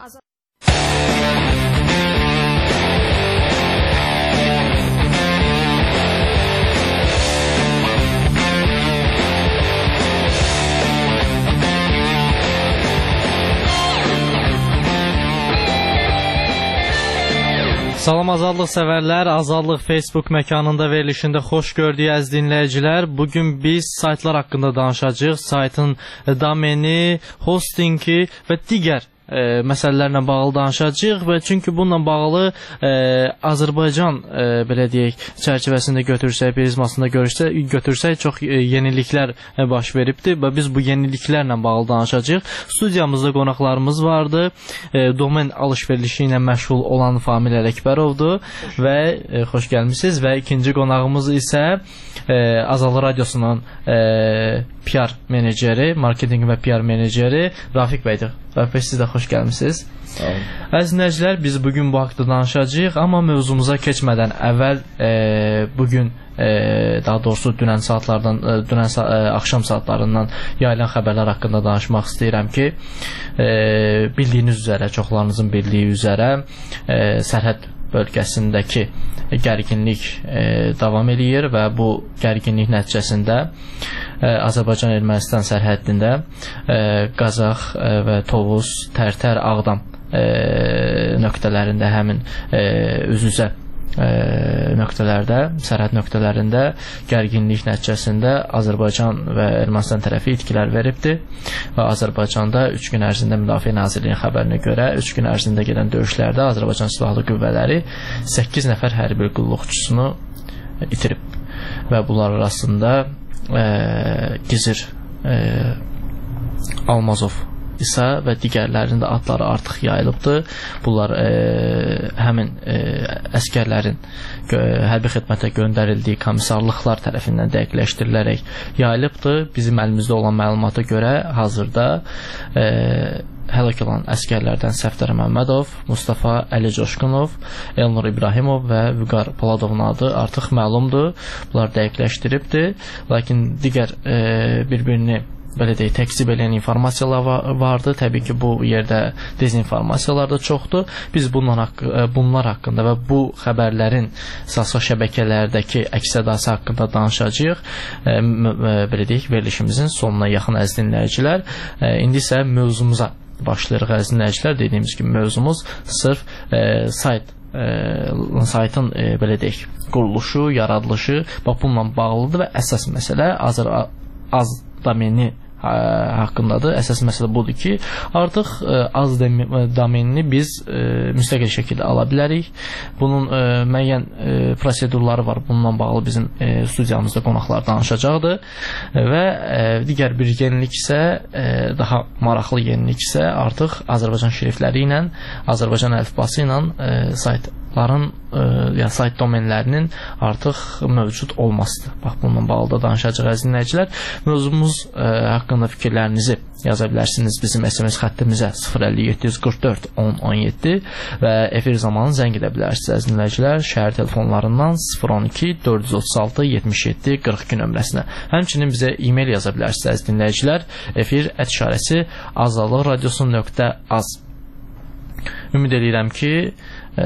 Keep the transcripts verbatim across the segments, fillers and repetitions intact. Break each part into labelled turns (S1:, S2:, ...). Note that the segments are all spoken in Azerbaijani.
S1: Salam Azadlıq sevərlər, Azadlıq Facebook məkanında verilişində xoş gördük əziz dinləyicilər. Bugün biz saytlar haqqında danışacağıq. Saytın domeni, hostingi və digər e, məsələlərlə bağlı danışacağıq və çünki bununla bağlı e, Azərbaycan e, belə deyək çərçivəsində götürsək, prizmasında götürsək, götürsək çox e, yeniliklər e, baş veribdir və biz bu yeniliklərlə bağlı danışacağıq. Studiyamızda qonaqlarımız vardı. E, domen alış-verişi ilə məşğul olan Famil Ələkbərovdur və e, xoş gəlmisiniz və ikinci qonağımız isə e, Azadlıq Radiosunun e, P R meneceri, marketinq və P R meneceri Rafiq bəydir. Rafiq bəy, siz də xoş gəlmisiniz. Əziz dinləyicilər, biz bugün bu haqda danışacağıq, amma mövzumuza keçmədən əvvəl e, bugün e, daha doğrusu dünən saatlardan, e, dünən sa e, axşam saatlarından yayılan xəbərlər haqqında danışmaq istəyirəm ki, e, bildiyiniz üzərə, çoxlarınızın bildiyi üzərə e, sərhəd bölgəsindəki gərginlik e, davam eləyir və bu gərginlik nəticəsində e, Azərbaycan-Ermənistan sərhəddində e, Qazax e, və Tovuz, Tərtər, Ağdam e, nöqtələrində həmin e, üz-üzə e, nöqtələrdə, sərhəd nöqtələrində gərginlik nəticəsində Azərbaycan və Ermənistan tərəfi itkilər veribdir və Azərbaycanda üç gün ərzində Müdafiə Nazirliyinin xəbərinə görə üç gün ərzində gedən döyüşlərdə Azərbaycan Silahlı Qüvvələri səkkiz nəfər hərbi qulluqçusunu itirib və bunlar arasında e, Gizir e, Almazov isə və digərlərinin də adları artıq yayılıbdır. Bunlar e, həmin e, əskərlərin hərbi xidmətə göndərildiyi komissarlıqlar tərəfindən dəqiqləşdirilərək yayılıbdır. Bizim əlimizdə olan məlumata görə hazırda e, həlak olan əskərlərdən Səfdər Məmmədov, Mustafa Əli Coşqunov, Elnur İbrahimov və Vüqar Poladovun adı artıq məlumdur. Bunlar dəqiqləşdiribdir. Lakin digər e, bir-birini belə deyək, təkzib eləyən informasiyalar vardı. Təbii ki, bu yerdə dezinformasiyalar da çoxdur. Biz bunlar, haqq bunlar haqqında və bu xəbərlərin sosial şəbəkələrdəki əks-sədası haqqında danışacağıq. E, belə deyək, verilişimizin sonuna yaxın əziz dinləyicilər. E, indi isə mövzumuza başlayırıq əziz dinləyicilər. Dediyimiz kimi mövzumuz sırf e, sayt e, saytın e, belə deyək, quruluşu, yaradılışı bax bununla bağlıdır və əsas məsələ Azər az domeni haqqındadır. Əsas məsələ budur ki, artıq e, az domenini biz e, müstəqil şəkildə ala bilərik. Bunun e, müəyyən e, prosedurları var. Bununla bağlı bizim e, studiyamızda qonaqlar danışacaqdır. E, və e, digər bir yenilik isə, e, daha maraqlı yenilik isə artıq Azərbaycan şriftləri ilə, Azərbaycan əlifbası ilə e, saytların, e, yəni sayt domenlərinin artıq mövcud olmasıdır. Bax, bununla bağlı da danışacaq əziz dinləyicilər. Mövzumuz e, haqqında fikirlərinizi yaza bilərsiniz bizim S M S xəttimizə sıfır əlli yeddi yüz qırx dörd on on yeddi və efir zamanı zəng edə bilərsiniz əziz dinləyicilər şəhər telefonlarından sıfır on iki dörd yüz otuz altı yetmiş yeddi qırx iki nömrəsinə. Həmçinin bizə e-mail yaza bilərsiniz əziz dinləyicilər efir ət işarəsi azadlıq radiosu nöqtə az. Ümid edirəm ki, e,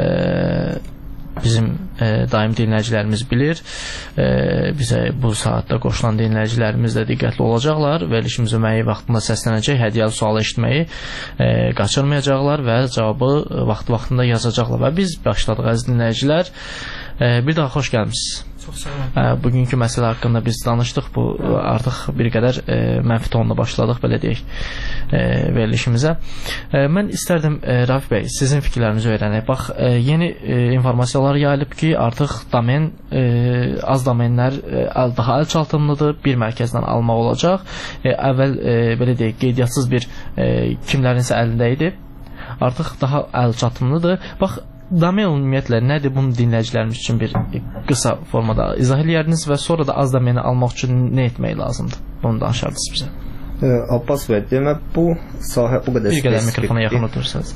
S1: bizim e, daim dinləyicilərimiz bilir, e, bizə bu saatda qoşulan dinləyicilərimiz də diqqətli olacaqlar, verilişimizin müəyyən vaxtında səslənəcək, hədiyyəli sualı eşitməyi e, qaçırmayacaqlar və cavabı vaxt-vaxtında yazacaqlar və biz başladıq əziz dinləyicilər. E, bir daha xoş gəlmişsiniz.
S2: Çox sağ olun.
S1: Bugünkü məsələ haqqında biz danışdıq. Bu artıq bir qədər e, mənfi tonla başladıq, belə deyək, e, verilişimizə. E, mən istərdim e, Rafiq bəy, sizin fikirlərinizi öyrənək. Bax, e, yeni e, informasiyalar yayılıb ki, artıq domen, e, az domenlər e, daha əlçatımlıdır, bir mərkəzdən almaq olacaq. E, əvvəl e, belə deyək, qeydiyyatssız bir e, kimlərinsə əlində idi. Artıq daha əlçatımlıdır. Bax, domen ümumiyyətlə nədir? Bunu dinləyicilərimiz üçün bir qısa formada izah edərdiniz və sonra da az domeni almaq üçün nə etmək lazımdır? Bunu danışardınız bizə.
S2: E, Abbas bəy, demək bu sahə o qədər
S1: spesifik. Bir qədər mikrofona yaxın oturursanız.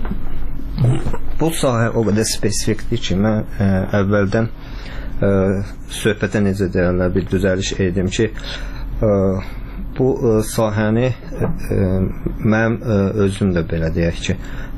S2: Bu sahə o qədər spesifikdir ki, mən e, əvvəldən e, söhbətə necə deyirlər, bir düzəliş edim ki, e, bu e, sahəni e, mənim e, özüm də belə deyək ki,